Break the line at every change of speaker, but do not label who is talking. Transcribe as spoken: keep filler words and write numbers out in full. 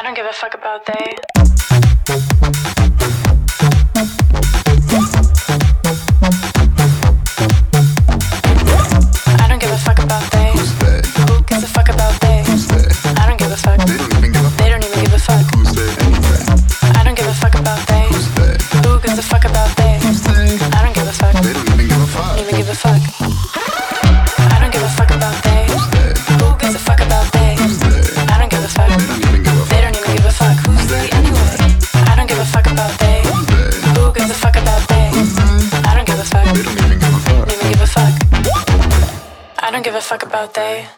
don't give a fuck about they. I don't give a fuck about they.
Who's they?
Who gives a fuck about they?
Who's they?
I don't give a fuck.
They don't even give a
They don't even give a fuck.
Who's they anyway?
I don't give a fuck about they.
Who's they?
Who gives a fuck about they?
Who's they?
I don't give a fuck.
They don't even give a fuck.
Don't even give a fuck. I don't give a fuck about they.
Who's they?
Who gives a fuck about they?
Who's they?
I don't give a fuck.
They don't even give a
They don't even give a fuck. Who's they anyway? I don't give a fuck about they.
Who's they?
Who gives a fuck about they?
Who's they?
I don't give a fuck.
They don't even give a fuck.
Don't even give a fuck. I don't give a fuck about they.